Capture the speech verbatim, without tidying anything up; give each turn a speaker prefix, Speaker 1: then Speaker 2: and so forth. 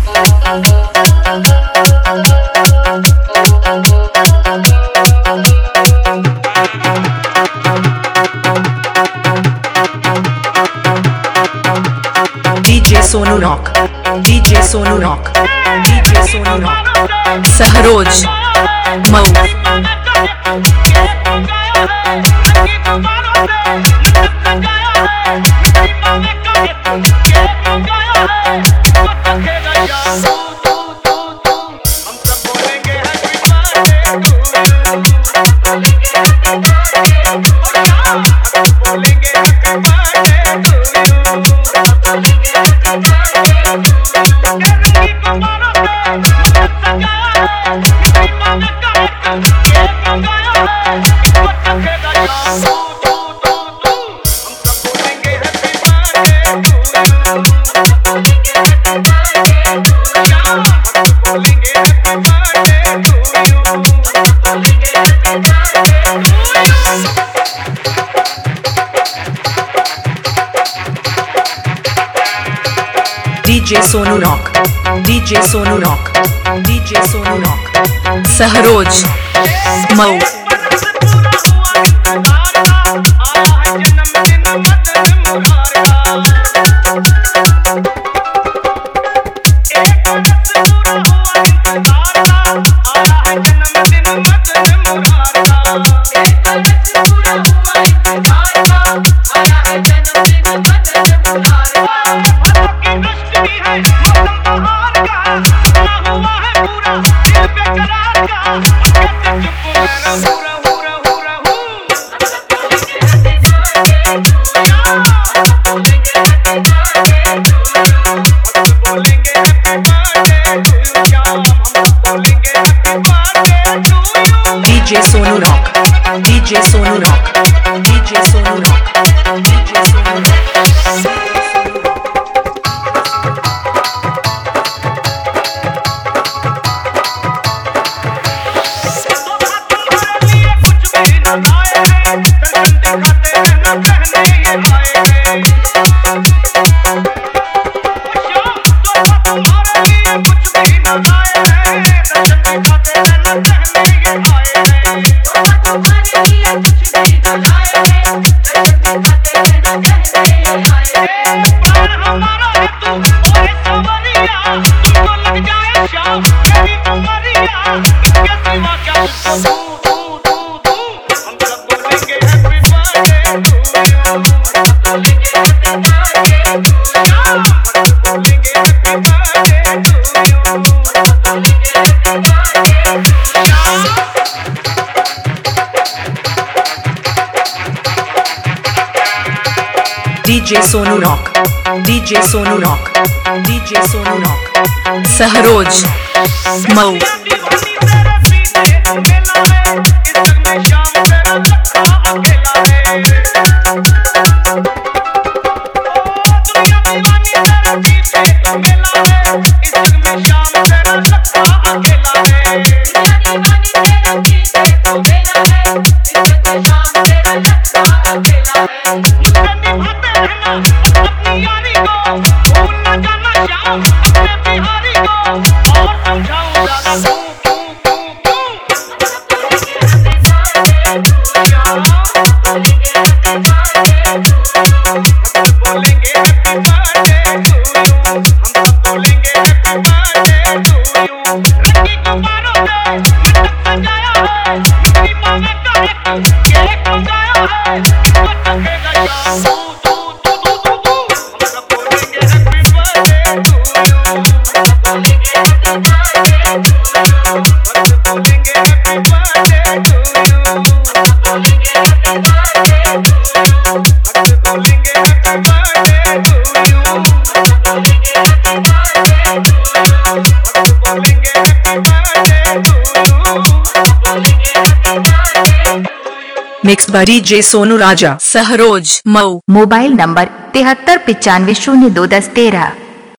Speaker 1: DJ Sonu rock, DJ Sonu rock, DJ Sonu rock, Sahroj Mau. DJ Sonu rock, DJ Sonu rock, DJ Sonu rock, Sahroj Mau. DJ Sonu rock, DJ Sonu rock, DJ Sonu rock, DJ Sonu rock. DJ Sonu rock, DJ Sonu rock, DJ Sonu rock, Sahroj Mau. Mix by DJ Sonu Raja, Sahroj Mau.
Speaker 2: Mobile number तिहत्तर पिचानवे शून्य दो दस तेरह।